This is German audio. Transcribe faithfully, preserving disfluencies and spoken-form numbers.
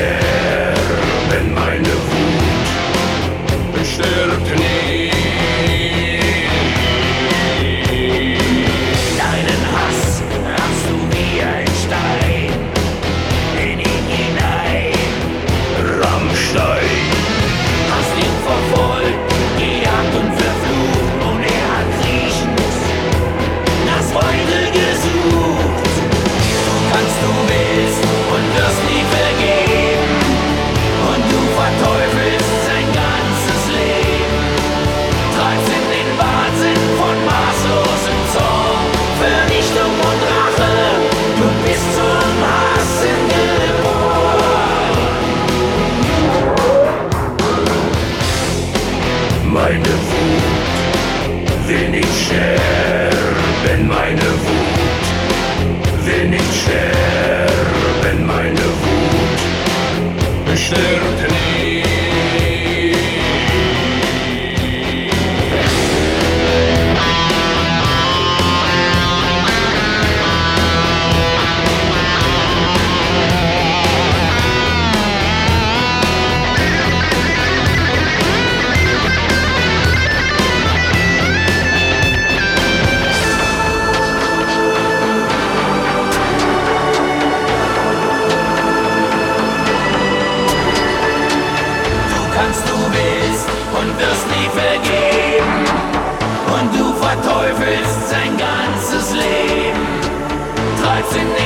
sterben, meine Wut stirbt nie. Deinen Hass hast du wie ein Stein in ihn hinein, Rammstein. Hast ihn verfolgt, gejagt und verflucht, und er hat kriechend nach Freude gesucht. So kannst du willst und wirst nie vergeben, und du verteufelst sein ganzes Leben. Treibst in den Wahnsinn von maßlosem Zorn, Vernichtung und Rache, du bist zum Hassen geboren. Meine Wut will nicht sterben, meine Wut will nicht sterben, meine Wut stirbt nie. Und wirst nie vergeben, und du verteufelst sein ganzes Leben, treibst in